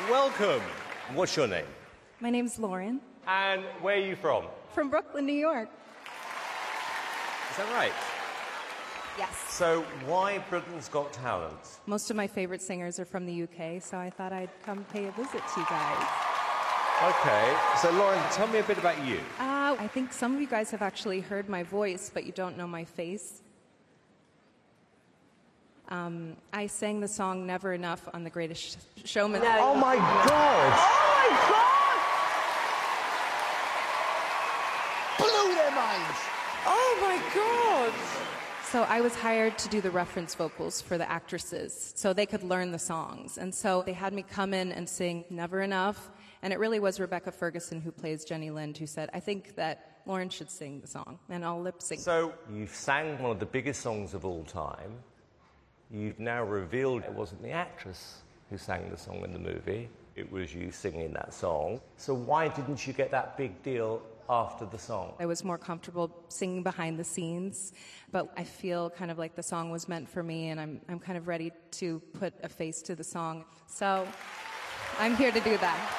welcome. What's your name? My name's Lauren. And where are you from? From Brooklyn, New York. Is that right? Yes. So why Britain's Got Talent? Most of my favorite singers are from the UK, so I thought I'd come pay a visit to you guys. Okay, so Lauren, tell me a bit about you. I think some of you guys have actually heard my voice, but you don't know my face. I sang the song Never Enough on The Greatest Showman. No. Oh my God! Oh my God! Blew their minds! Oh my God! So I was hired to do the reference vocals for the actresses so they could learn the songs. And so they had me come in and sing Never Enough. And it really was Rebecca Ferguson, who plays Jenny Lind, who said, I think that Lauren should sing the song, and I'll lip sync. So you've sang one of the biggest songs of all time. You've now revealed it wasn't the actress who sang the song in the movie. It was you singing that song. So why didn't you get that big deal after the song? I was more comfortable singing behind the scenes, but I feel kind of like the song was meant for me, and I'm kind of ready to put a face to the song. So I'm here to do that.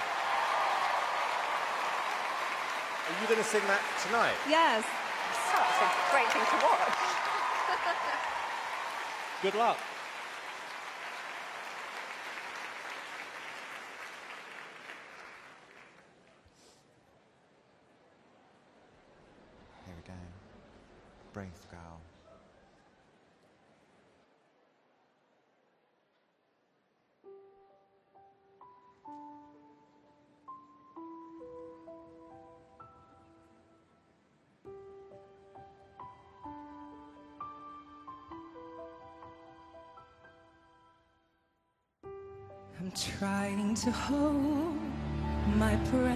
Are you going to sing that tonight? Yes. So it's a great thing to watch. Good luck. Here we go. Brave girl. I'm trying to hold my breath.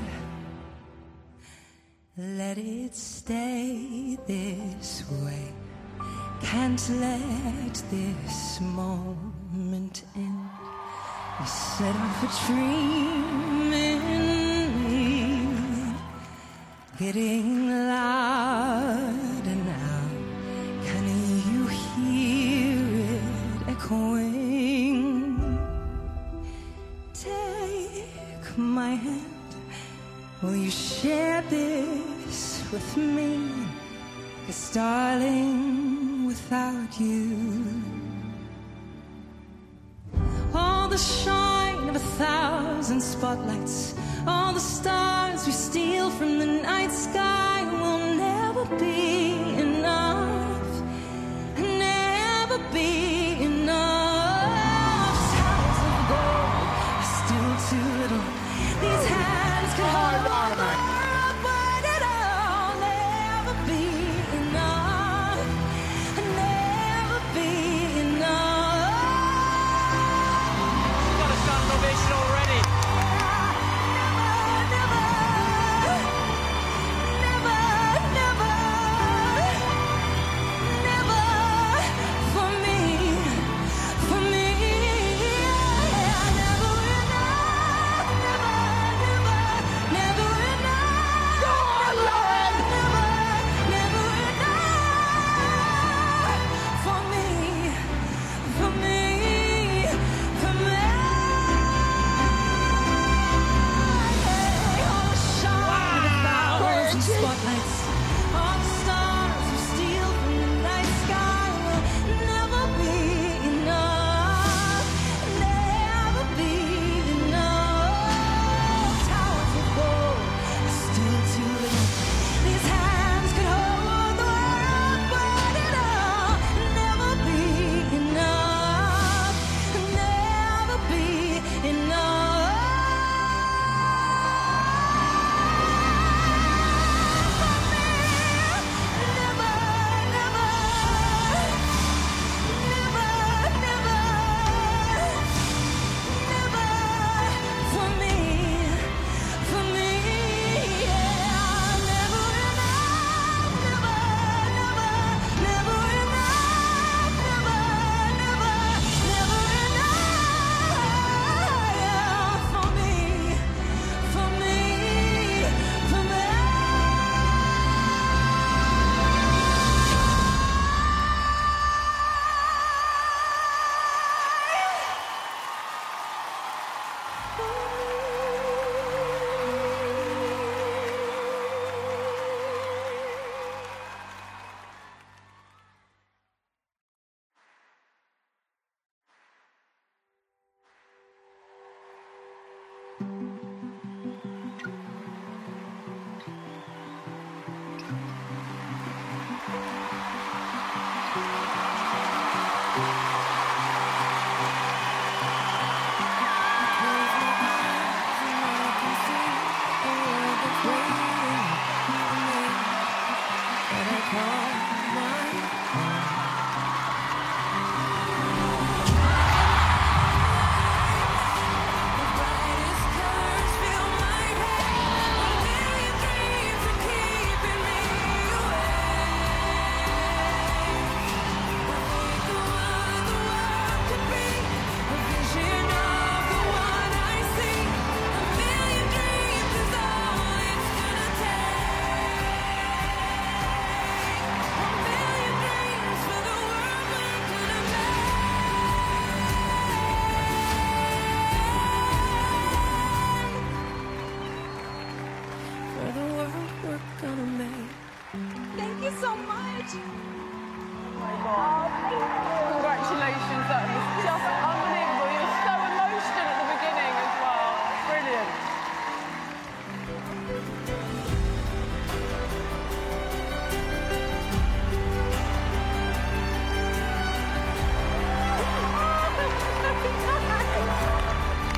Let it stay this way. Can't let this moment end. You set off a dream in me, getting louder now. Can you hear it echoing? Take my hand. Will you share this with me? 'Cause darling, without you, all the shine of 1,000 spotlights, all the stars we steal from the night sky will never be enough, never be enough. Towers of gold are still too little. These hands can hold on, but it'll never be enough, never be enough. Got a standing ovation already. For me.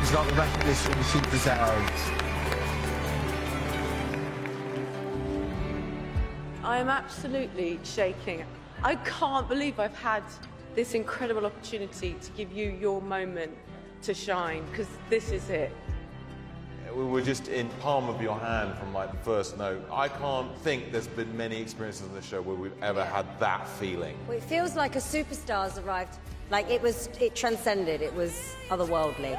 He's got the recognition he deserves. I am absolutely shaking. I can't believe I've had this incredible opportunity to give you your moment to shine, because this is it. We were just in palm of your hand from like the first note. I can't think there's been many experiences on the show where we've ever had that feeling. Well, it feels like a superstar's arrived. Like it transcended, it was otherworldly.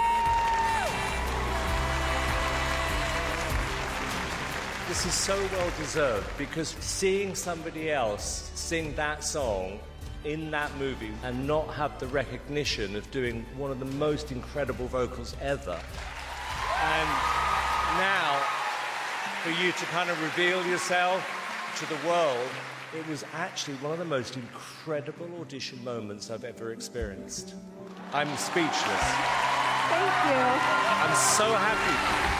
This is so well deserved, because seeing somebody else sing that song in that movie and not have the recognition of doing one of the most incredible vocals ever. And now, for you to kind of reveal yourself to the world, it was actually one of the most incredible audition moments I've ever experienced. I'm speechless. Thank you. I'm so happy.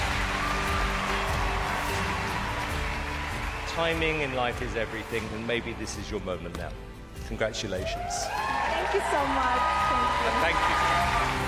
Timing in life is everything, and maybe this is your moment now. Congratulations. Thank you so much. Thank you. Thank you.